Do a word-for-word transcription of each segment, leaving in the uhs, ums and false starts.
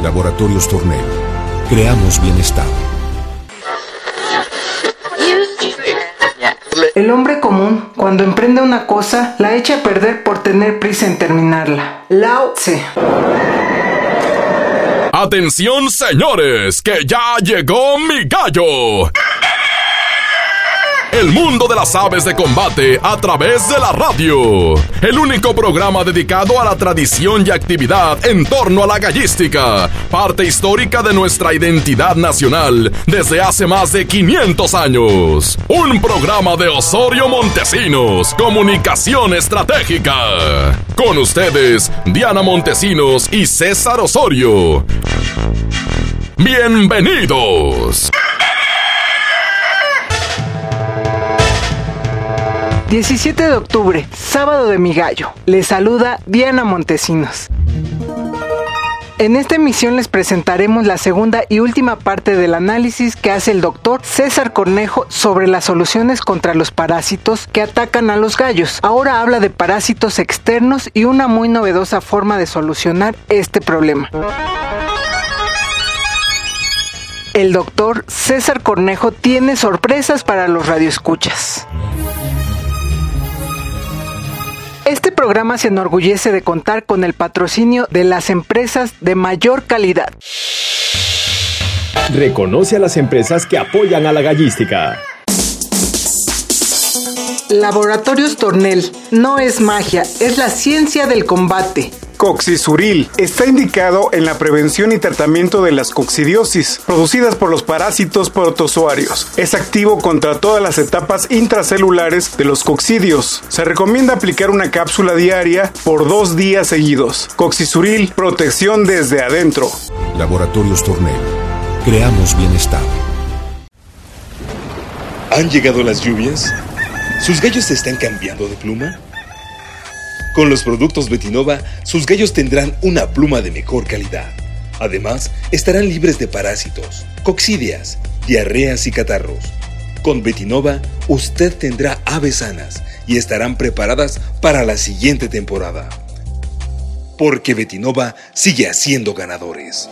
Laboratorios Tornel. Creamos bienestar. El hombre común, cuando emprende una cosa, la echa a perder por tener prisa en terminarla. Lao Tse. ¡Atención, señores! ¡Que ya llegó mi gallo! El mundo de las aves de combate a través de la radio. El único programa dedicado a la tradición y actividad en torno a la gallística, parte histórica de nuestra identidad nacional desde hace más de quinientos años. Un programa de Osorio Montesinos, Comunicación Estratégica. Con ustedes, Diana Montesinos y César Osorio. ¡Bienvenidos! diecisiete de octubre, sábado de mi gallo. Les saluda Diana Montesinos. En esta emisión les presentaremos la segunda y última parte del análisis que hace el doctor César Cornejo sobre las soluciones contra los parásitos que atacan a los gallos. Ahora habla de parásitos externos y una muy novedosa forma de solucionar este problema. El doctor César Cornejo tiene sorpresas para los radioescuchas. Este programa se enorgullece de contar con el patrocinio de las empresas de mayor calidad. Reconoce a las empresas que apoyan a la gallística. Laboratorios Tornel. No es magia, es la ciencia del combate. Coccisuril está indicado en la prevención y tratamiento de las coccidiosis producidas por los parásitos protozoarios. Es activo contra todas las etapas intracelulares de los coccidios. Se recomienda aplicar una cápsula diaria por dos días seguidos. Coccisuril, protección desde adentro. Laboratorios Tornel. Creamos bienestar. ¿Han llegado las lluvias? ¿Sus gallos están cambiando de pluma? Con los productos Betinova, sus gallos tendrán una pluma de mejor calidad. Además, estarán libres de parásitos, coccidias, diarreas y catarros. Con Betinova, usted tendrá aves sanas y estarán preparadas para la siguiente temporada. Porque Betinova sigue haciendo ganadores.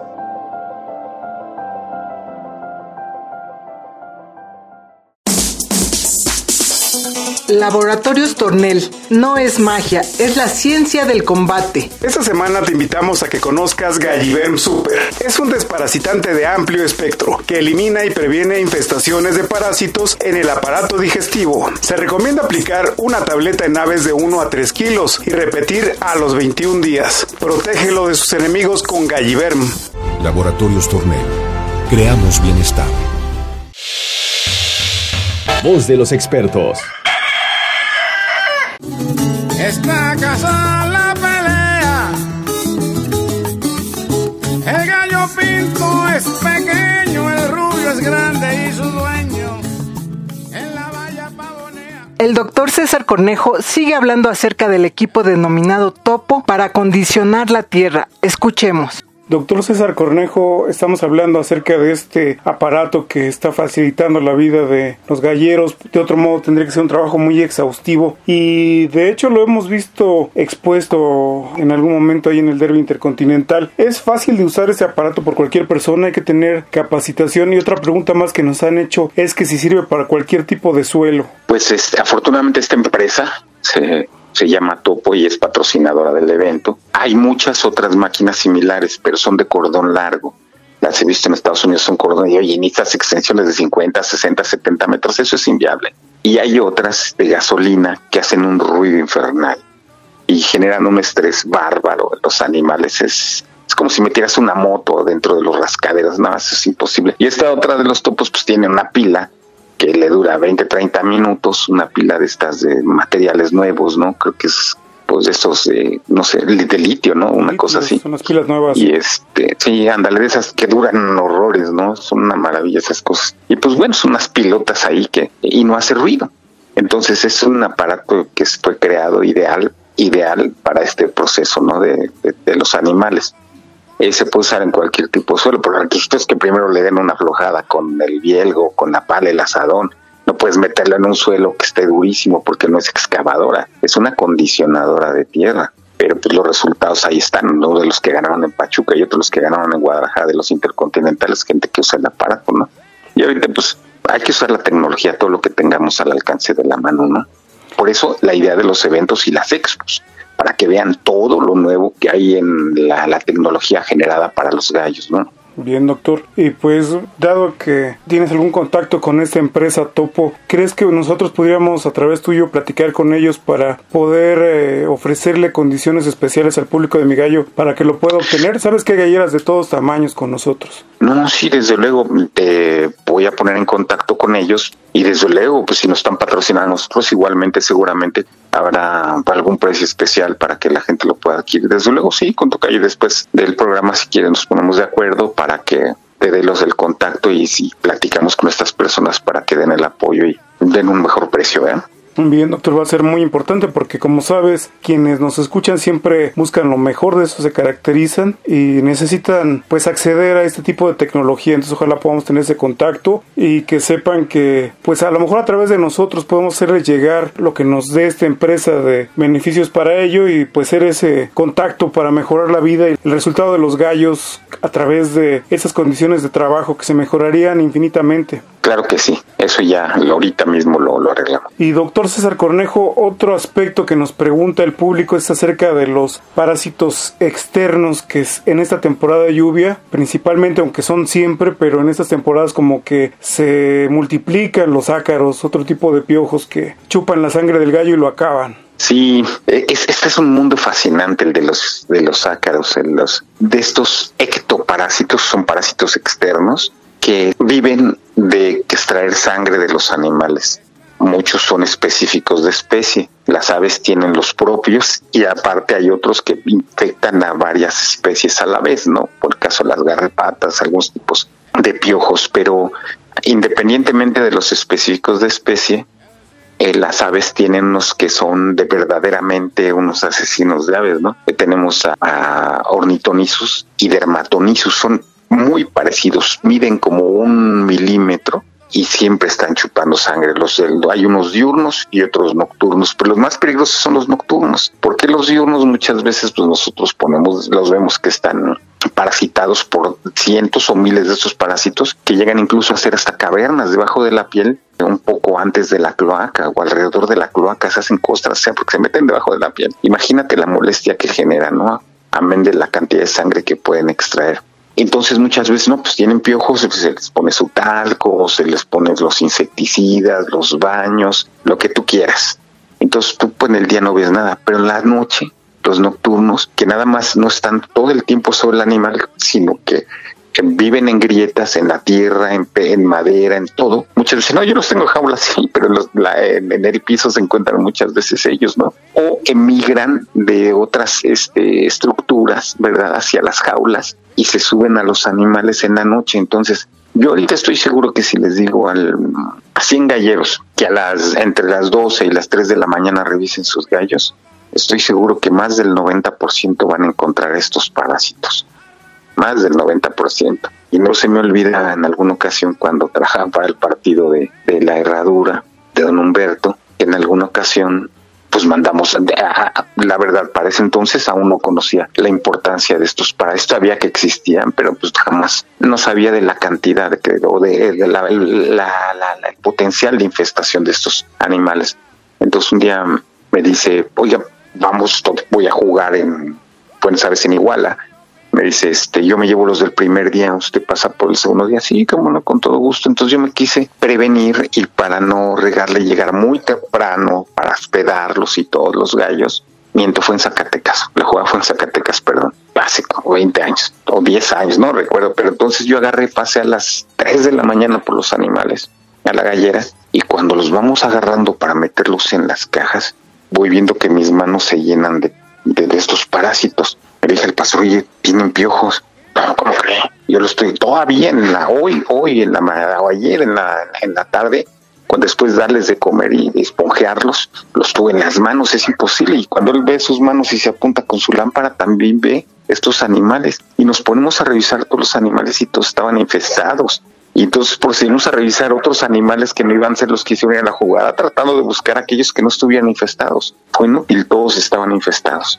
Laboratorios Tornel. No es magia, es la ciencia del combate. Esta semana te invitamos a que conozcas Galliverm Super. Es un desparasitante de amplio espectro que elimina y previene infestaciones de parásitos en el aparato digestivo. Se recomienda aplicar una tableta en aves de uno a tres kilos y repetir a los veintiún días. Protégelo de sus enemigos con Galliverm. Laboratorios Tornel. Creamos bienestar. Voz de los expertos. Está casada la pelea. El gallo pinto es pequeño, el rubio es grande y su dueño en la valla pavonea. El doctor César Cornejo sigue hablando acerca del equipo denominado Topo para acondicionar la tierra. Escuchemos. Doctor César Cornejo, estamos hablando acerca de este aparato que está facilitando la vida de los galleros. De otro modo tendría que ser un trabajo muy exhaustivo y de hecho lo hemos visto expuesto en algún momento ahí en el derbi intercontinental. ¿Es fácil de usar este aparato por cualquier persona? ¿Hay que tener capacitación? Y otra pregunta más que nos han hecho es que si sirve para cualquier tipo de suelo. Pues este, afortunadamente esta empresa se... se llama Topo y es patrocinadora del evento. Hay muchas otras máquinas similares, pero son de cordón largo. Las he visto en Estados Unidos, son cordón y oye, necesitas extensiones de cincuenta, sesenta, setenta metros, eso es inviable. Y hay otras de gasolina que hacen un ruido infernal y generan un estrés bárbaro en los animales. Es, es como si metieras una moto dentro de los rascaderos, nada más es imposible. Y esta otra de los Topos pues tiene una pila que le dura veinte, treinta minutos, una pila de estas de materiales nuevos, ¿no? Creo que es, pues, estos, eh, no sé, de litio, ¿no? Una litio, cosa así. Son las pilas nuevas. Y este, sí, ándale, de esas que duran horrores, ¿no? Son una maravilla esas cosas. Y pues bueno, son unas pilotas ahí que, y no hace ruido. Entonces es un aparato que fue creado ideal, ideal para este proceso, ¿no? De, de, de los animales. Eh, se puede usar en cualquier tipo de suelo, pero el requisito es que primero le den una aflojada con el bielgo, con la pala, el asadón. No puedes meterlo en un suelo que esté durísimo porque no es excavadora, es una acondicionadora de tierra. pero pues los resultados ahí están, ¿no? De los que ganaron en Pachuca y otros los que ganaron en Guadalajara, de los intercontinentales, gente que usa el aparato, ¿no? Y ahorita pues hay que usar la tecnología, todo lo que tengamos al alcance de la mano, ¿no? Por eso la idea de los eventos y las expos, para que vean todo lo nuevo que hay en la, la tecnología generada para los gallos, ¿no? Bien, doctor. Y pues, dado que tienes algún contacto con esta empresa Topo, ¿crees que nosotros podríamos a través tuyo platicar con ellos para poder eh, ofrecerle condiciones especiales al público de Mi Gallo para que lo pueda obtener? ¿Sabes que hay galleras de todos tamaños con nosotros? No, no, sí, desde luego te voy a poner en contacto con ellos y desde luego, pues si nos están patrocinando a nosotros, igualmente seguramente habrá algún precio especial para que la gente lo pueda adquirir. Desde luego sí, con tocayo después del programa, si quieren, nos ponemos de acuerdo para que te dé los del contacto y si platicamos con estas personas para que den el apoyo y den un mejor precio, ¿eh? Bien, doctor, va a ser muy importante porque, como sabes, quienes nos escuchan siempre buscan lo mejor, de eso se caracterizan y necesitan pues acceder a este tipo de tecnología. Entonces ojalá podamos tener ese contacto y que sepan que pues a lo mejor a través de nosotros podemos hacerles llegar lo que nos dé esta empresa de beneficios para ello y pues ser ese contacto para mejorar la vida y el resultado de los gallos a través de esas condiciones de trabajo que se mejorarían infinitamente. Claro que sí, eso ya ahorita mismo lo, lo arreglamos. Y doctor César Cornejo, otro aspecto que nos pregunta el público es acerca de los parásitos externos que en esta temporada de lluvia, principalmente, aunque son siempre, pero en estas temporadas como que se multiplican los ácaros, otro tipo de piojos que chupan la sangre del gallo y lo acaban. Sí, es, este es un mundo fascinante, el de los de los ácaros, el los, de estos ectoparásitos, son parásitos externos que viven de extraer sangre de los animales. Muchos son específicos de especie. Las aves tienen los propios y aparte hay otros que infectan a varias especies a la vez, ¿no? Por el caso de las garrapatas, algunos tipos de piojos, pero independientemente de los específicos de especie, eh, las aves tienen unos que son de verdaderamente unos asesinos de aves, ¿no? Eh, tenemos a, a Ornithonisus y Dermatonisus, son muy parecidos, miden como un milímetro y siempre están chupando sangre. Los, hay unos diurnos y otros nocturnos, pero los más peligrosos son los nocturnos, porque los diurnos muchas veces pues nosotros ponemos, los vemos que están parasitados por cientos o miles de estos parásitos que llegan incluso a hacer hasta cavernas debajo de la piel, un poco antes de la cloaca o alrededor de la cloaca, se hacen costras, o sea, porque se meten debajo de la piel. Imagínate la molestia que genera, ¿no? Amén de la cantidad de sangre que pueden extraer. Entonces muchas veces no, pues tienen piojos, pues se les pone su talco, se les pone los insecticidas, los baños, lo que tú quieras. Entonces tú pues en el día no ves nada, pero en la noche, los nocturnos, que nada más no están todo el tiempo sobre el animal, sino que, que viven en grietas, en la tierra, en, en madera, en todo. Muchas veces, no, yo los tengo en jaulas, sí, pero los, la, en, en el piso se encuentran muchas veces ellos, ¿no? O emigran de otras este, estructuras, ¿verdad?, hacia las jaulas y se suben a los animales en la noche. Entonces, yo ahorita estoy seguro que si les digo al, a cien galleros que a las entre las doce y las tres de la mañana revisen sus gallos, estoy seguro que más del noventa por ciento van a encontrar estos parásitos. Más del noventa por ciento. Y no se me olvida en alguna ocasión cuando trabajaba para el partido de, de la Herradura de don Humberto, que en alguna ocasión pues mandamos, la verdad, para ese entonces aún no conocía la importancia de estos parásitos, sabía que existían, pero pues jamás no sabía de la cantidad de que, o de, de la, la, la, la, el potencial de infestación de estos animales. Entonces un día me dice, oiga, vamos, voy a jugar en Buenos Aires, en Iguala. Me dice, este, yo me llevo los del primer día, usted pasa por el segundo día. Sí, como no, con todo gusto. Entonces yo me quise prevenir y para no regarle, llegar muy temprano para hospedarlos y todos los gallos. Miento, fue en Zacatecas, la jugada fue en Zacatecas, perdón, hace como veinte años o diez años, no recuerdo, pero entonces yo agarré, pasé a las tres de la mañana por los animales, a la gallera, y cuando los vamos agarrando para meterlos en las cajas, voy viendo que mis manos se llenan de, de, de estos parásitos. Me dije al pastor, oye, tienen piojos. No, ¿cómo cree? Yo lo estoy todavía en la, hoy, hoy, en la, o ayer en la, en la tarde, cuando después de darles de comer y de esponjearlos, los tuve en las manos, es imposible. Y cuando él ve sus manos y se apunta con su lámpara, también ve estos animales. Y nos ponemos a revisar todos los animales y todos estaban infestados. Y entonces procedimos a revisar otros animales que no iban a ser los que hicieron la jugada, tratando de buscar aquellos que no estuvieran infestados. Bueno, y todos estaban infestados.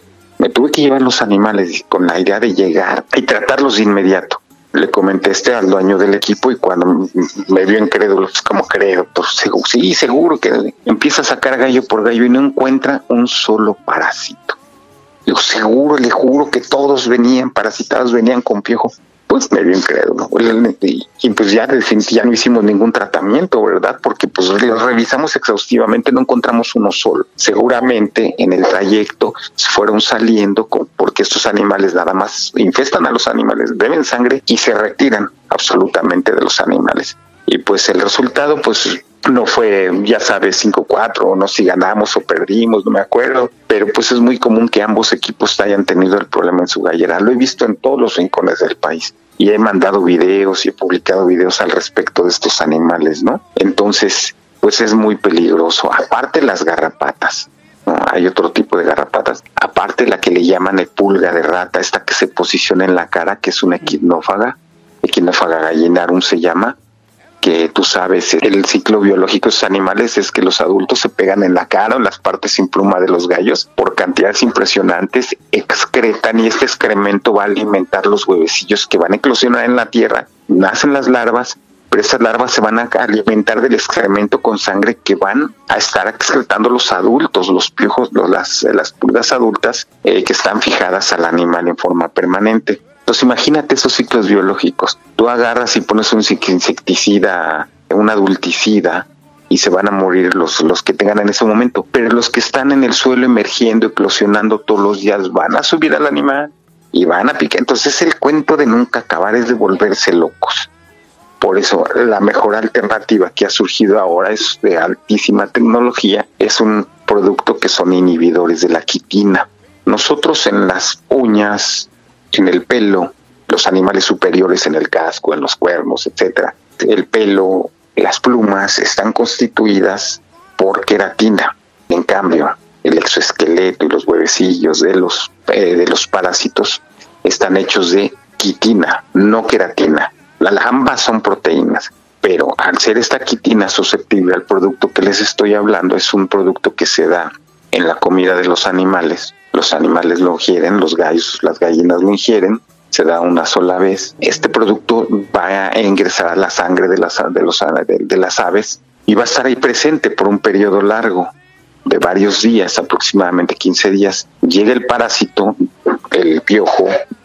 me tuve que llevar los animales con la idea de llegar y tratarlos de inmediato. Le comenté este al dueño del equipo y cuando me vio incrédulo, pues como creo, doctor, sí, seguro que empieza a sacar gallo por gallo y no encuentra un solo parásito. Digo, seguro, le juro que todos venían parasitados, venían con piojo. Pues me vio incrédulo. Y, y pues ya, ya no hicimos ningún tratamiento, ¿verdad? Porque pues lo revisamos exhaustivamente, no encontramos uno solo. Seguramente en el trayecto fueron saliendo, con, porque estos animales nada más infestan a los animales, beben sangre y se retiran absolutamente de los animales. Y pues el resultado, pues no fue, ya sabes, cinco cuatro, no si ganamos o perdimos, no me acuerdo, pero pues es muy común que ambos equipos hayan tenido el problema en su gallera. Lo he visto en todos los rincones del país y he mandado videos y he publicado videos al respecto de estos animales, ¿no? Entonces, pues es muy peligroso. Aparte las garrapatas, ¿no? Hay otro tipo de garrapatas. Aparte la que le llaman el pulga de rata, esta que se posiciona en la cara, que es una equinófaga, equinófaga gallinarum se llama, que tú sabes, el ciclo biológico de esos animales es que los adultos se pegan en la cara o en las partes sin pluma de los gallos por cantidades impresionantes, excretan y este excremento va a alimentar los huevecillos que van a eclosionar en la tierra, nacen las larvas, pero esas larvas se van a alimentar del excremento con sangre que van a estar excretando los adultos, los piojos, los, las, las pulgas adultas eh, que están fijadas al animal en forma permanente. Entonces imagínate esos ciclos biológicos. Tú agarras y pones un insecticida, un adulticida, y se van a morir los, los que tengan en ese momento. Pero los que están en el suelo emergiendo, eclosionando todos los días, van a subir al animal y van a picar. Entonces el cuento de nunca acabar es de volverse locos. Por eso la mejor alternativa que ha surgido ahora es de altísima tecnología, es un producto que son inhibidores de la quitina. Nosotros en las uñas, en el pelo, los animales superiores en el casco, en los cuernos, etcétera. El pelo, las plumas están constituidas por queratina. En cambio, el exoesqueleto y los huevecillos de los eh, de los parásitos están hechos de quitina, no queratina. Las ambas son proteínas, pero al ser esta quitina susceptible al producto que les estoy hablando, es un producto que se da en la comida de los animales. Los animales lo ingieren, los gallos, las gallinas lo ingieren, se da una sola vez. Este producto va a ingresar a la sangre de las, de los, de, de las aves y va a estar ahí presente por un periodo largo de varios días, aproximadamente quince días. Llega el parásito, el piojo,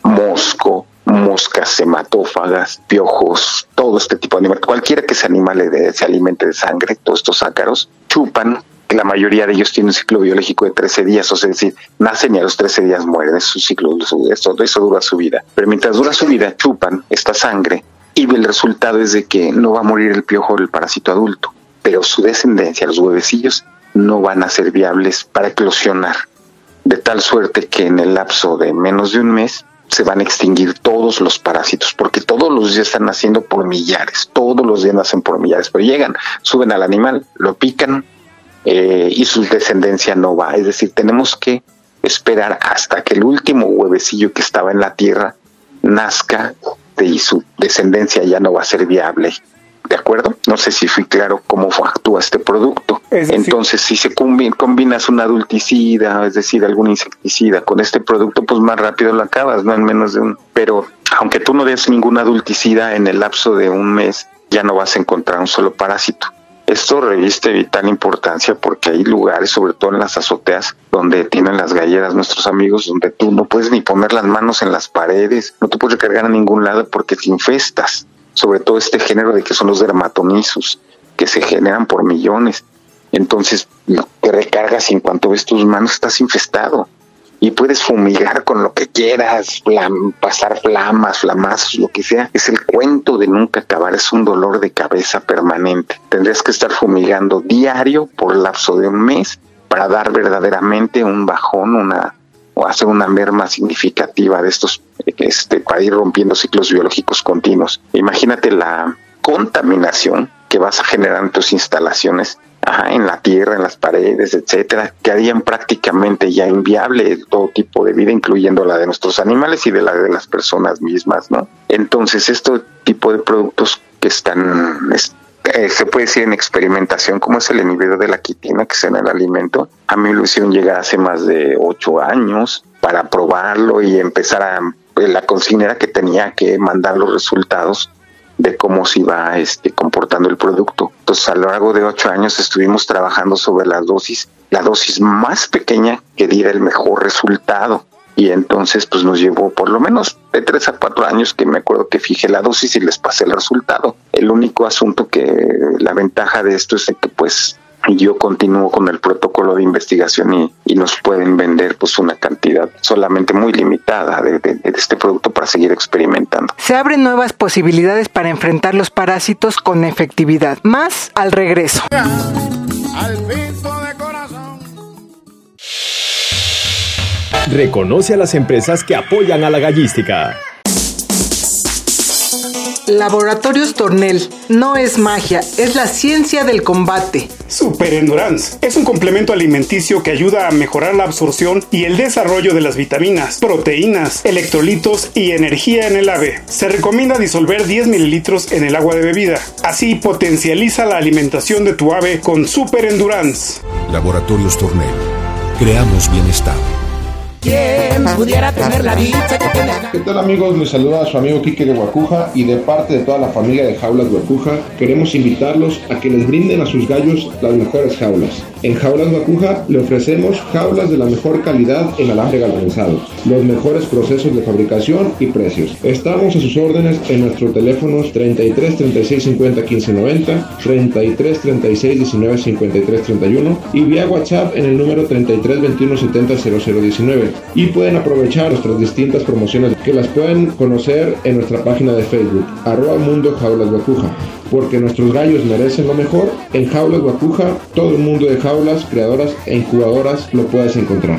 mosco, moscas hematófagas, piojos, todo este tipo de animales, cualquiera que se, animale de, se alimente de sangre, todos estos ácaros, chupan. La mayoría de ellos tienen un ciclo biológico de trece días, o sea, es decir, nacen y a los trece días mueren, es su ciclo, eso, eso dura su vida. Pero mientras dura su vida, chupan esta sangre y el resultado es de que no va a morir el piojo o el parásito adulto, pero su descendencia, los huevecillos, no van a ser viables para eclosionar, de tal suerte que en el lapso de menos de un mes se van a extinguir todos los parásitos, porque todos los días están naciendo por millares, todos los días nacen por millares, pero llegan, suben al animal, lo pican, Eh, y su descendencia no va. Es decir, tenemos que esperar hasta que el último huevecillo que estaba en la tierra nazca y su descendencia ya no va a ser viable. ¿De acuerdo? No sé si fui claro cómo actúa este producto. Es decir, entonces, si se combina, combinas un adulticida, es decir, algún insecticida con este producto, pues más rápido lo acabas, no en menos de un... Pero aunque tú no des ningún adulticida, en el lapso de un mes ya no vas a encontrar un solo parásito. Esto reviste vital importancia porque hay lugares, sobre todo en las azoteas, donde tienen las galleras nuestros amigos, donde tú no puedes ni poner las manos en las paredes, no te puedes recargar a ningún lado porque te infestas. Sobre todo este género de que son los dermatomyzus, que se generan por millones. Entonces te recargas y en cuanto ves tus manos estás infestado. Y puedes fumigar con lo que quieras, flam, pasar flamas, flamazos, lo que sea. Es el cuento de nunca acabar, es un dolor de cabeza permanente. Tendrías que estar fumigando diario por lapso de un mes para dar verdaderamente un bajón, una o hacer una merma significativa de estos, este, para ir rompiendo ciclos biológicos continuos. Imagínate la contaminación que vas a generar en tus instalaciones, ajá, en la tierra, en las paredes, etcétera, que harían prácticamente ya inviable todo tipo de vida, incluyendo la de nuestros animales y de la de las personas mismas, ¿no? Entonces, este tipo de productos que están eh, se puede decir en experimentación, como es el inhibidor de la quitina que es en el alimento. A mí lo hicieron llegar hace más de ocho años para probarlo y empezar a... La consigna era que tenía que mandar los resultados de cómo se iba este, comportando el producto. Entonces, a lo largo de ocho años estuvimos trabajando sobre la dosis, la dosis más pequeña que diera el mejor resultado. Y entonces, pues nos llevó por lo menos de tres a cuatro años que me acuerdo que fijé la dosis y les pasé el resultado. El único asunto que, la ventaja de esto es de que pues yo continúo con el protocolo de investigación y, y nos pueden vender pues una cantidad solamente muy limitada de, de, de este producto para seguir experimentando. Se abren nuevas posibilidades para enfrentar los parásitos con efectividad. Más al regreso. Al pito de corazón. Reconoce a las empresas que apoyan a la gallística. Laboratorios Tornel. No es magia, es la ciencia del combate. Super Endurance es un complemento alimenticio que ayuda a mejorar la absorción y el desarrollo de las vitaminas, proteínas, electrolitos y energía en el ave. Se recomienda disolver diez mililitros en el agua de bebida. Así potencializa la alimentación de tu ave con Super Endurance. Laboratorios Tornel. Creamos bienestar. ¿Quién pudiera tener la dicha que tiene? ¿Qué tal, amigos? Les saluda a su amigo Quique de Guacuja y de parte de toda la familia de Jaulas Guacuja queremos invitarlos a que les brinden a sus gallos las mejores jaulas. En Jaulas Guacuja le ofrecemos jaulas de la mejor calidad en alambre galvanizado, los mejores procesos de fabricación y precios. Estamos a sus órdenes en nuestros teléfonos treinta y tres, treinta y seis, cincuenta, quince, noventa, treinta y tres, treinta y seis, diecinueve, cincuenta y tres, treinta y uno y vía WhatsApp en el número treinta y tres, veintiuno, setenta, cero cero diecinueve. Y pueden aprovechar nuestras distintas promociones que las pueden conocer en nuestra página de Facebook, arroba mundo jaulas guacuja, porque nuestros gallos merecen lo mejor. En Jaulas Guacuja, todo el mundo de jaulas, creadoras e incubadoras lo puedes encontrar.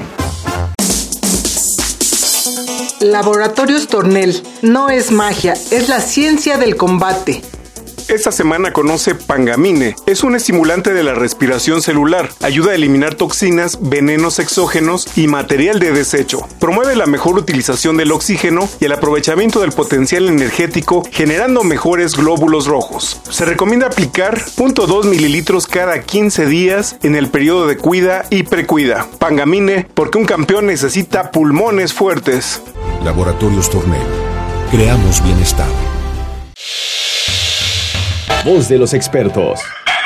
Laboratorios Tornel. No es magia, es la ciencia del combate. Esta semana conoce Pangamine. Es un estimulante de la respiración celular. Ayuda a eliminar toxinas, venenos exógenos y material de desecho. Promueve la mejor utilización del oxígeno y el aprovechamiento del potencial energético, generando mejores glóbulos rojos. Se recomienda aplicar cero punto dos mililitros cada quince días en el periodo de cuida y precuida. Pangamine, porque un campeón necesita pulmones fuertes. Laboratorios Tornel. Creamos bienestar. Voz de los expertos.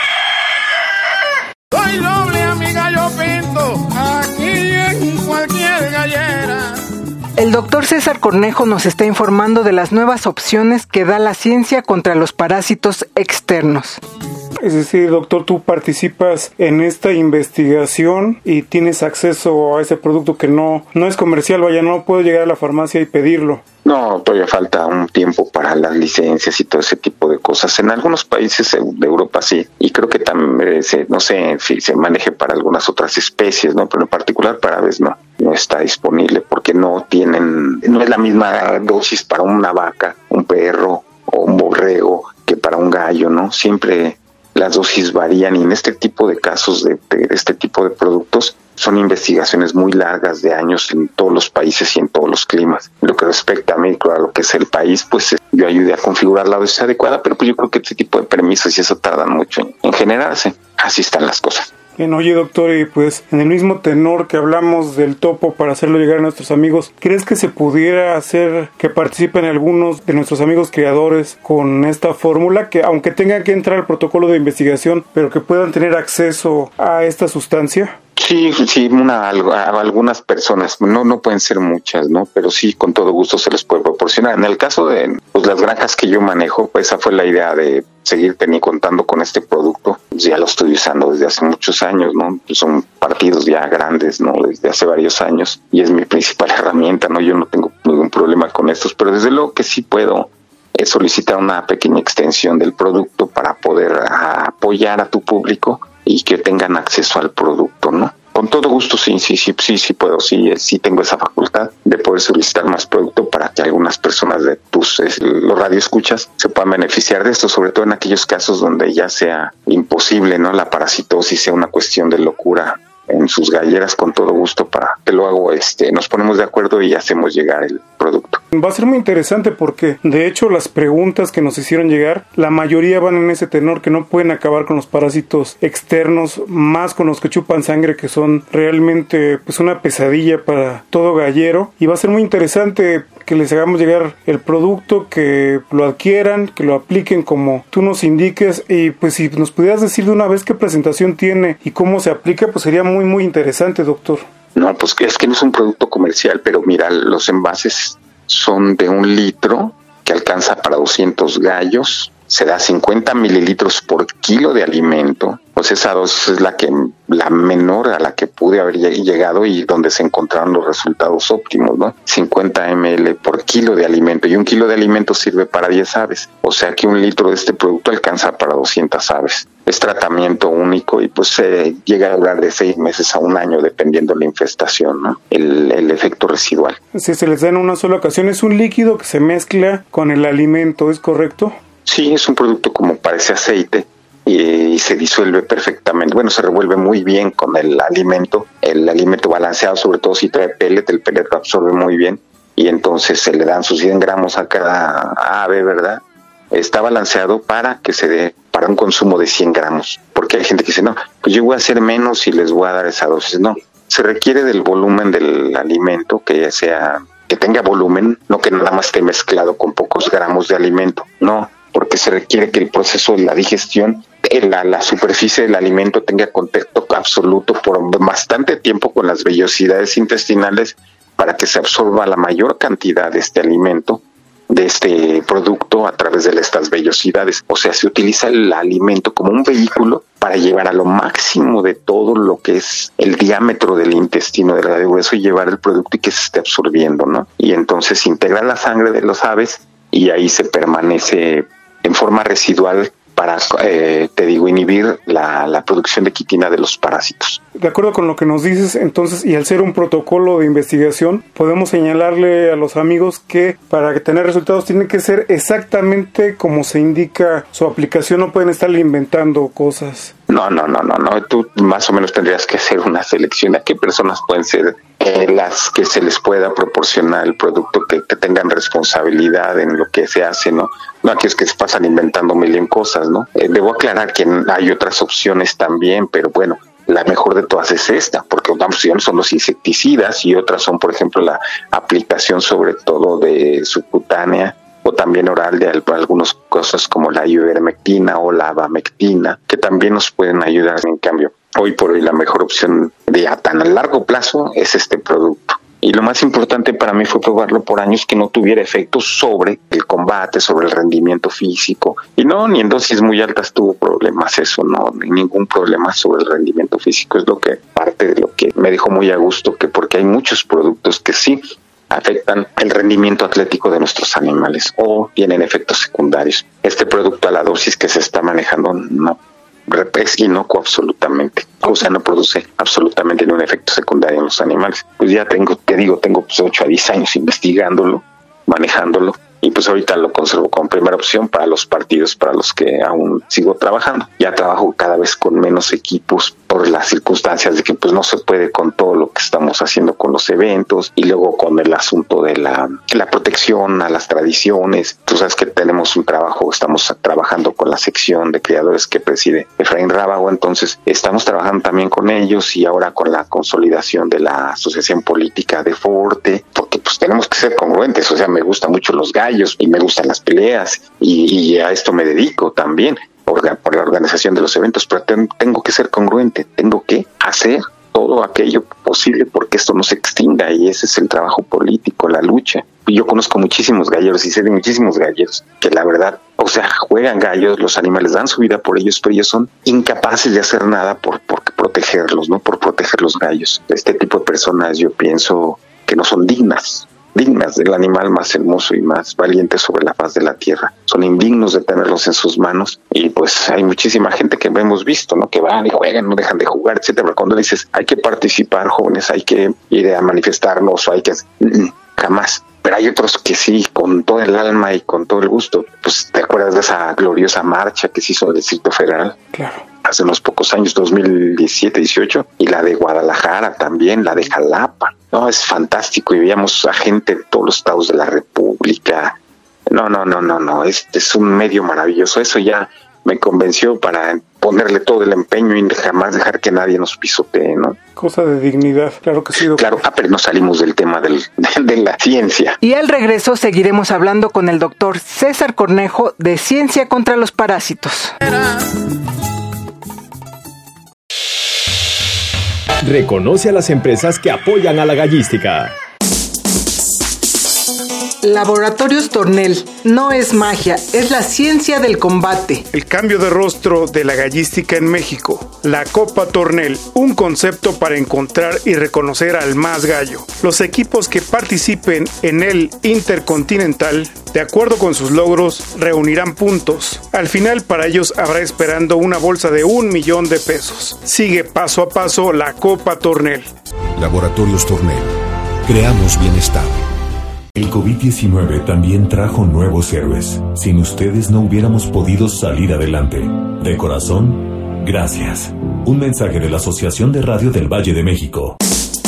Soy doble a mi gallo pinto, aquí en cualquier gallera. El doctor César Cornejo nos está informando de las nuevas opciones que da la ciencia contra los parásitos externos. Es decir, doctor, tú participas en esta investigación y tienes acceso a ese producto que no, no es comercial, vaya, no puedo llegar a la farmacia y pedirlo. No, todavía falta un tiempo para las licencias y todo ese tipo de cosas. En algunos países de Europa sí, y creo que también, se, no sé si se maneje para algunas otras especies, ¿no? Pero en particular para aves no, no está disponible porque no tienen, no es la misma dosis para una vaca, un perro o un borrego que para un gallo, ¿no? Siempre las dosis varían y en este tipo de casos de, de este tipo de productos son investigaciones muy largas de años en todos los países y en todos los climas. Lo que respecta a mí, a lo que es el país, pues yo ayudé a configurar la dosis adecuada, pero pues yo creo que este tipo de permisos y eso tardan mucho en, en generarse. Así están las cosas. Bien, oye, doctor, y pues en el mismo tenor que hablamos del topo para hacerlo llegar a nuestros amigos, ¿crees que se pudiera hacer que participen algunos de nuestros amigos creadores con esta fórmula, que aunque tengan que entrar al protocolo de investigación, pero que puedan tener acceso a esta sustancia? Sí, sí, una, a algunas personas, no no pueden ser muchas, ¿no? Pero sí, con todo gusto se les puede proporcionar. En el caso de pues, las granjas que yo manejo, pues esa fue la idea de seguir teniendo, contando con este producto. Ya lo estoy usando desde hace muchos años, ¿no? Son partidos ya grandes, ¿no? Desde hace varios años y es mi principal herramienta, ¿no? Yo no tengo ningún problema con estos, pero desde luego que sí puedo eh, solicitar una pequeña extensión del producto para poder a, apoyar a tu público y que tengan acceso al producto, ¿no? Con todo gusto, sí, sí, sí, sí, sí puedo, sí, sí tengo esa facultad de poder solicitar más producto para que algunas personas de tus, es, los radioescuchas se puedan beneficiar de esto, sobre todo en aquellos casos donde ya sea imposible, ¿no? La parasitosis sea una cuestión de locura en sus galleras con todo gusto para que lo hago, este, nos ponemos de acuerdo y hacemos llegar el producto. Va a ser muy interesante porque de hecho las preguntas que nos hicieron llegar, la mayoría van en ese tenor, que no pueden acabar con los parásitos externos, más con los que chupan sangre, que son realmente pues una pesadilla para todo gallero, y va a ser muy interesante que les hagamos llegar el producto, que lo adquieran, que lo apliquen como tú nos indiques, y pues si nos pudieras decir de una vez qué presentación tiene y cómo se aplica, pues sería muy muy interesante, doctor. No, pues es que no es un producto comercial, pero mira, los envases son de un litro que alcanza para doscientos gallos, se da cincuenta mililitros por kilo de alimento. Pues esa dosis es la que la menor a la que pude haber llegado y donde se encontraron los resultados óptimos, ¿no? cincuenta mililitros por kilo de alimento, y un kilo de alimento sirve para diez aves, o sea que un litro de este producto alcanza para doscientas aves. Es tratamiento único y pues eh, llega a durar de seis meses a un año dependiendo de la infestación, ¿no? El, el efecto residual. Si se les da en una sola ocasión, es un líquido que se mezcla con el alimento, ¿es correcto? Sí, es un producto como parece aceite y, y se disuelve perfectamente. Bueno, se revuelve muy bien con el alimento, el alimento balanceado, sobre todo si trae pellet, el pellet lo absorbe muy bien y entonces se le dan sus cien gramos a cada ave, ¿verdad? Está balanceado para que se dé para un consumo de cien gramos, porque hay gente que dice, no, pues yo voy a hacer menos y les voy a dar esa dosis. No, se requiere del volumen del alimento, que sea, que tenga volumen, no que nada más esté mezclado con pocos gramos de alimento, no, porque se requiere que el proceso de la digestión, la, la superficie del alimento tenga contacto absoluto por bastante tiempo con las vellosidades intestinales para que se absorba la mayor cantidad de este alimento, de este producto a través de estas vellosidades. O sea, se utiliza el alimento como un vehículo para llevar a lo máximo de todo lo que es el diámetro del intestino del hueso y llevar el producto y que se esté absorbiendo, ¿no? Y entonces se integra la sangre de los aves y ahí se permanece en forma residual para, eh, te digo, inhibir la, la producción de quitina de los parásitos. De acuerdo con lo que nos dices, entonces, y al ser un protocolo de investigación, podemos señalarle a los amigos que para tener resultados tiene que ser exactamente como se indica su aplicación, no pueden estar inventando cosas. No, no, no, no, no. Tú más o menos tendrías que hacer una selección a qué personas pueden ser eh, las que se les pueda proporcionar el producto, que, que tengan responsabilidad en lo que se hace, ¿no? No aquellos que se pasan inventando mil y un cosas, ¿no? Eh, debo aclarar que hay otras opciones también, pero bueno, la mejor de todas es esta, porque una opción son los insecticidas y otras son, por ejemplo, la aplicación sobre todo de subcutánea o también oral de algunas cosas como la ivermectina o la abamectina, que también nos pueden ayudar. En cambio, hoy por hoy la mejor opción de a tan a largo plazo es este producto. Y lo más importante para mí fue probarlo por años, que no tuviera efectos sobre el combate, sobre el rendimiento físico. Y no, ni en dosis muy altas tuvo problemas eso, no, ni ningún problema sobre el rendimiento físico. Es lo que parte de lo que me dejó muy a gusto, que porque hay muchos productos que sí afectan el rendimiento atlético de nuestros animales o tienen efectos secundarios. Este producto a la dosis que se está manejando no es inocuo absolutamente, o sea, no produce absolutamente ningún efecto secundario en los animales. Pues ya tengo, te digo, tengo pues ocho a diez años investigándolo, manejándolo, y pues ahorita lo conservo como primera opción para los partidos para los que aún sigo trabajando. Ya trabajo cada vez con menos equipos por las circunstancias de que pues no se puede con todo lo que estamos haciendo con los eventos y luego con el asunto de la, la protección a las tradiciones. Tú sabes que tenemos un trabajo, estamos trabajando con la sección de criadores que preside Efraín Rábago, entonces estamos trabajando también con ellos y ahora con la consolidación de la asociación política de Forte, porque pues tenemos que ser congruentes. O sea, me gustan mucho los gallos y me gustan las peleas y, y a esto me dedico también por la, por la organización de los eventos, pero ten, tengo que ser congruente, tengo que hacer todo aquello posible porque esto no se extinga, y ese es el trabajo político, la lucha. Yo conozco muchísimos galleros y sé de muchísimos galleros que la verdad, o sea, juegan gallos, los animales dan su vida por ellos, pero ellos son incapaces de hacer nada por, por protegerlos, ¿no? Por proteger los gallos. Este tipo de personas yo pienso que no son dignas. dignas del animal más hermoso y más valiente sobre la faz de la tierra. Son indignos de tenerlos en sus manos, y pues hay muchísima gente que hemos visto, ¿no? Que van y juegan, no dejan de jugar, etcétera. Pero cuando dices, hay que participar, jóvenes, hay que ir a manifestarnos, o hay que... jamás. Pero hay otros que sí, con todo el alma y con todo el gusto. Pues te acuerdas de esa gloriosa marcha que se hizo del Distrito Federal. Claro. hace unos pocos años, dos mil diecisiete, dieciocho, y la de Guadalajara también, la de Jalapa. No, es fantástico, y veíamos a gente de todos los estados de la República. No, no, no, no, no, este es un medio maravilloso. Eso ya me convenció para ponerle todo el empeño y jamás dejar que nadie nos pisotee, ¿no? Cosa de dignidad, claro que sí, doctor. Claro, ah, pero no salimos del tema del, de, de la ciencia. Y al regreso seguiremos hablando con el doctor César Cornejo de Ciencia contra los Parásitos. Reconoce a las empresas que apoyan a la gallística. Laboratorios Tornel. No es magia, es la ciencia del combate. El cambio de rostro de la gallística en México. La Copa Tornel, un concepto para encontrar y reconocer al más gallo. Los equipos que participen en el Intercontinental, de acuerdo con sus logros, reunirán puntos. Al final, para ellos habrá esperando una bolsa de un millón de pesos. Sigue paso a paso la Copa Tornel. Laboratorios Tornel. Creamos bienestar. El COVID diecinueve también trajo nuevos héroes. Sin ustedes no hubiéramos podido salir adelante. De corazón, gracias. Un mensaje de la Asociación de Radio del Valle de México.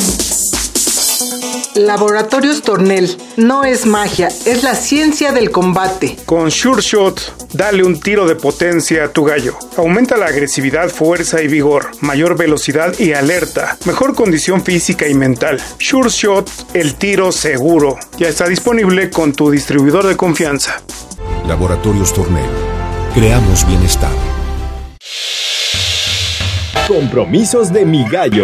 Laboratorios Tornel. No es magia, es la ciencia del combate. Con Sure Shot, dale un tiro de potencia a tu gallo. Aumenta la agresividad, fuerza y vigor, mayor velocidad y alerta, mejor condición física y mental. Sure Shot, el tiro seguro. Ya está disponible con tu distribuidor de confianza. Laboratorios Tornel. Creamos bienestar. Compromisos de mi gallo.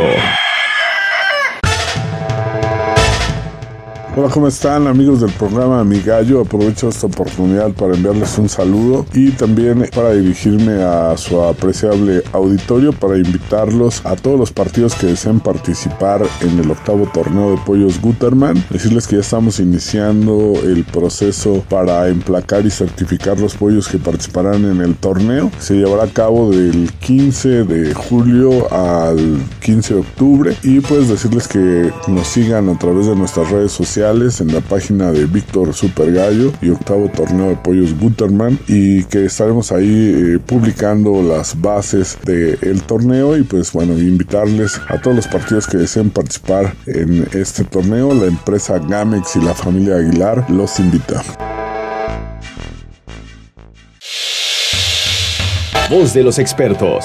Hola, ¿cómo están, amigos del programa Mi Gallo? Aprovecho esta oportunidad para enviarles un saludo y también para dirigirme a su apreciable auditorio para invitarlos a todos los partidos que deseen participar en el octavo torneo de pollos Gutermann. Decirles que ya estamos iniciando el proceso para emplacar y certificar los pollos que participarán en el torneo. Se llevará a cabo del quince de julio al quince de octubre, y pues decirles que nos sigan a través de nuestras redes sociales en la página de Víctor Super Gallo y octavo torneo de pollos Gutermann, y que estaremos ahí eh, publicando las bases del torneo. Y pues bueno, invitarles a todos los partidos que deseen participar en este torneo. La empresa Gamex y la familia Aguilar los invita. Voz de los expertos.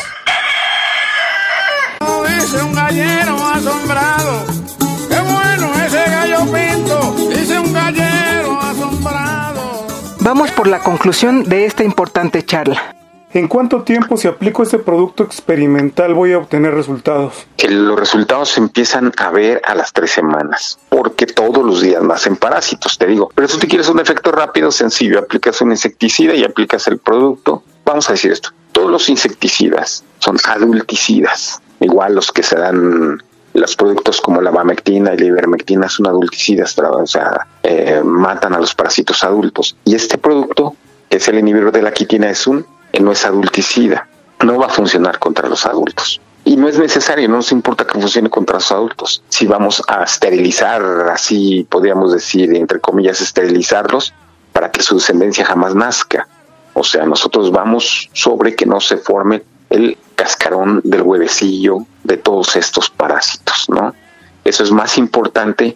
Dice un gallero asombrado, qué bueno ese gallo pinto, dice un gallero asombrado. Vamos por la conclusión de esta importante charla. ¿En cuánto tiempo, si aplico este producto experimental, voy a obtener resultados? Que los resultados se empiezan a ver a las tres semanas, porque todos los días nacen parásitos, te digo. Pero si tú quieres un efecto rápido, sencillo, aplicas un insecticida y aplicas el producto. Vamos a decir esto, todos los insecticidas son adulticidas, igual los que se dan, los productos como la bamectina y la ivermectina son adulticidas, o sea, eh, matan a los parásitos adultos. Y este producto, que es el inhibidor de la quitina, es un no es adulticida, no va a funcionar contra los adultos. Y no es necesario, no nos importa que funcione contra los adultos. Si vamos a esterilizar, así podríamos decir, entre comillas, esterilizarlos, para que su descendencia jamás nazca. O sea, nosotros vamos sobre que no se forme el cascarón del huevecillo de todos estos parásitos, ¿no? Eso es más importante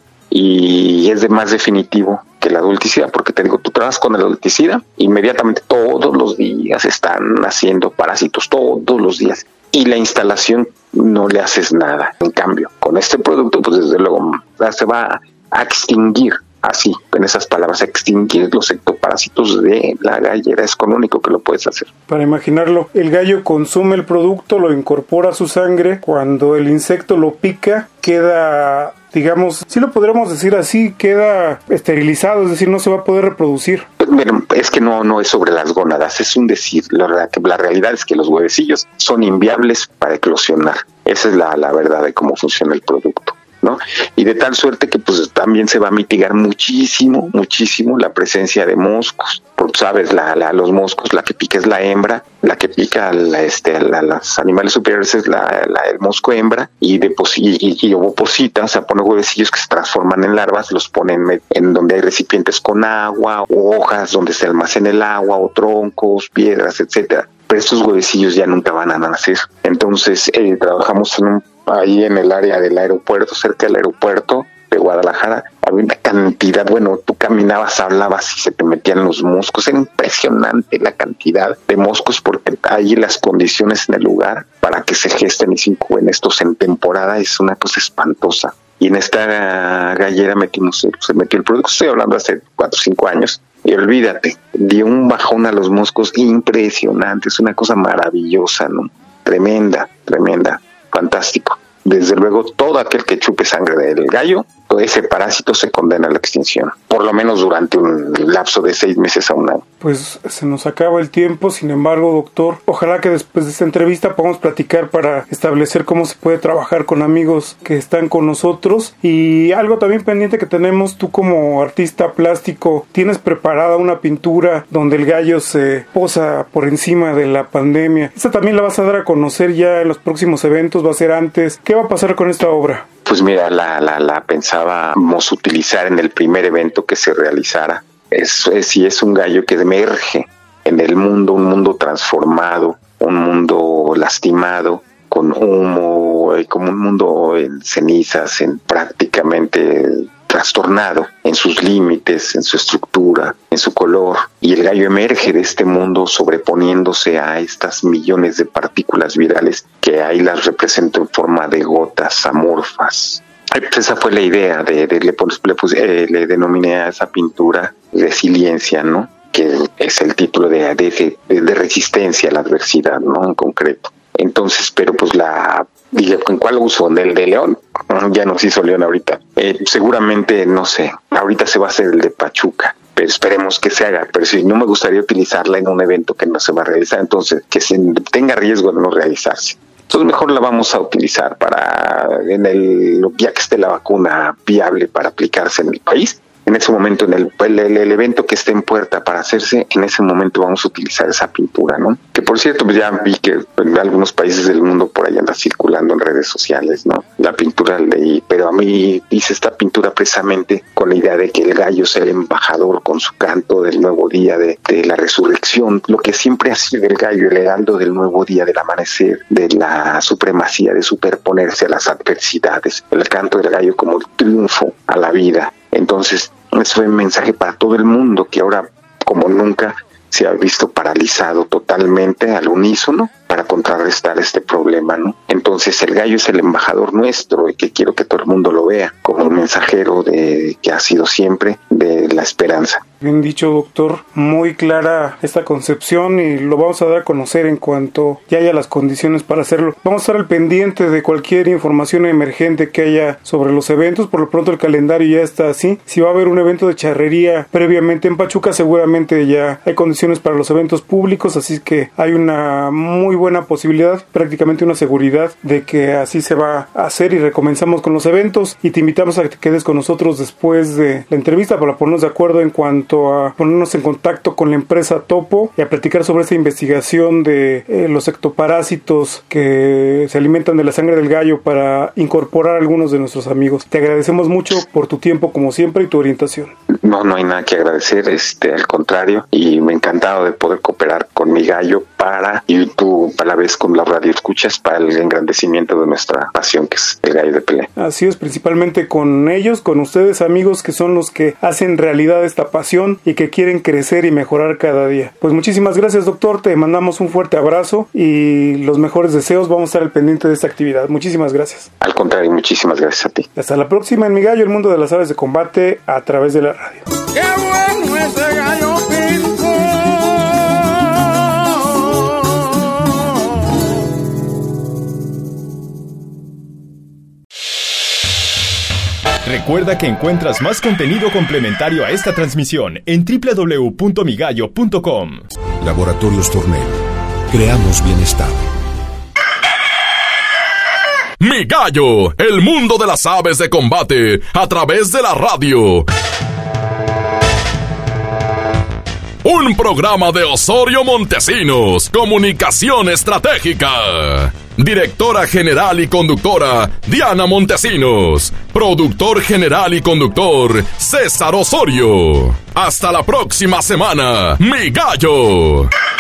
y es de más definitivo que la adulticida, porque te digo, tú trabajas con el adulticida, inmediatamente todos los días están naciendo parásitos, todos los días, y la instalación no le haces nada. En cambio, con este producto, pues desde luego se va a extinguir, así, en esas palabras, extinguir los ectoparásitos de la gallera. Es con lo único que lo puedes hacer. Para imaginarlo, el gallo consume el producto, lo incorpora a su sangre, cuando el insecto lo pica, queda, digamos, si lo podríamos decir así, queda esterilizado, es decir, no se va a poder reproducir. Bueno, es que no, no es sobre las gónadas, es un decir. La, la realidad es que los huevecillos son inviables para eclosionar. Esa es la, la verdad de cómo funciona el producto, ¿no? Y de tal suerte que pues también se va a mitigar muchísimo, muchísimo la presencia de moscos. Porque sabes, la, la, los moscos, la que pica es la hembra, la que pica la, este, la, los animales superiores es la, la, el mosco hembra, y, deposi- y, y ovoposita, o sea, pone huevecillos que se transforman en larvas, los ponen en donde hay recipientes con agua, o hojas donde se almacena el agua, o troncos, piedras, etcétera. pero estos huevecillos ya nunca van a nacer. Entonces eh, trabajamos en un, ahí en el área del aeropuerto, cerca del aeropuerto de Guadalajara. Había una cantidad, bueno, tú caminabas, hablabas y se te metían los moscos. Era impresionante la cantidad de moscos, porque ahí las condiciones en el lugar para que se gesten y se incuben estos en temporada es una cosa espantosa. Y en esta gallera metimos, se metió el producto, estoy hablando hace cuatro o cinco años, y olvídate, dio un bajón a los moscos impresionante, es una cosa maravillosa, ¿no? Tremenda, tremenda, fantástico. Desde luego, todo aquel que chupe sangre del gallo, ese parásito se condena a la extinción, por lo menos durante un lapso de seis meses a un año. Pues se nos acaba el tiempo, sin embargo, doctor, ojalá que después de esta entrevista podamos platicar para establecer cómo se puede trabajar con amigos que están con nosotros. Y algo también pendiente que tenemos, tú como artista plástico, tienes preparada una pintura donde el gallo se posa por encima de la pandemia. Esta también la vas a dar a conocer ya en los próximos eventos, va a ser antes. ¿Qué va a pasar con esta obra? Pues mira, la, la, la pensábamos utilizar en el primer evento que se realizara. Es, es, sí, es un gallo que emerge en el mundo, un mundo transformado, un mundo lastimado, con humo, como un mundo en cenizas, en prácticamente trastornado en sus límites, en su estructura, en su color, y el gallo emerge de este mundo sobreponiéndose a estas millones de partículas virales que ahí las represento en forma de gotas amorfas. Pues esa fue la idea, de, de, le, le, puse, eh, le denominé a esa pintura Resiliencia, ¿no? Que es el título de, de, de, de resistencia a la adversidad, ¿no? En concreto. Entonces, pero pues la... Dije, ¿en cuál uso? ¿En el de León? Ya nos hizo León ahorita. Eh, seguramente, no sé, ahorita se va a hacer el de Pachuca, pero esperemos que se haga. Pero si no me gustaría utilizarla en un evento que no se va a realizar, entonces que se tenga riesgo de no realizarse. Entonces mejor la vamos a utilizar para, en el ya que esté la vacuna viable para aplicarse en el país. En ese momento, en el, el, el evento que esté en puerta para hacerse, en ese momento vamos a utilizar esa pintura, ¿no? Que por cierto, pues ya vi que en algunos países del mundo por ahí anda circulando en redes sociales, ¿no? La pintura leí, pero a mí hice esta pintura precisamente con la idea de que el gallo sea el embajador con su canto del nuevo día, de, de la resurrección, lo que siempre ha sido el gallo, el heraldo del nuevo día, del amanecer, de la supremacía, de superponerse a las adversidades, el canto del gallo como el triunfo a la vida. Entonces, ese fue un mensaje para todo el mundo que ahora, como nunca, se ha visto paralizado totalmente al unísono para contrarrestar este problema, ¿no? Entonces, el gallo es el embajador nuestro y que quiero que todo el mundo lo vea como un mensajero de que ha sido siempre de la esperanza. Bien dicho, doctor, muy clara esta concepción y lo vamos a dar a conocer en cuanto ya haya las condiciones para hacerlo. Vamos a estar al pendiente de cualquier información emergente que haya sobre los eventos. Por lo pronto el calendario ya está así. Si va a haber un evento de charrería previamente en Pachuca, seguramente ya hay condiciones para los eventos públicos, así que hay una muy buena posibilidad, prácticamente una seguridad de que así se va a hacer y recomenzamos con los eventos. Y te invitamos a que te quedes con nosotros después de la entrevista para ponernos de acuerdo en cuanto a ponernos en contacto con la empresa Topo y a platicar sobre esta investigación de eh, los ectoparásitos que se alimentan de la sangre del gallo para incorporar a algunos de nuestros amigos. Te agradecemos mucho por tu tiempo como siempre y tu orientación. No, no hay nada que agradecer, este, al contrario, y me ha encantado de poder cooperar con mi gallo para, y tú a la vez con la radio escuchas, para el engrandecimiento de nuestra pasión que es el gallo de pelea. Así es, principalmente con ellos, con ustedes amigos que son los que hacen realidad esta pasión y que quieren crecer y mejorar cada día. Pues muchísimas gracias, doctor, te mandamos un fuerte abrazo y los mejores deseos, vamos a estar al pendiente de esta actividad. Muchísimas gracias. Al contrario, muchísimas gracias a ti. Hasta la próxima en Mi Gallo, el mundo de las aves de combate a través de la radio. ¡Qué bueno ese gallo pinto! Recuerda que encuentras más contenido complementario a esta transmisión en doble u doble u doble u punto mi gallo punto com. Laboratorios Tornel. Creamos bienestar. Mi Gallo, el mundo de las aves de combate a través de la radio. Un programa de Osorio Montesinos, Comunicación Estratégica. Directora general y conductora, Diana Montesinos. Productor general y conductor, César Osorio. Hasta la próxima semana, Mi Gallo.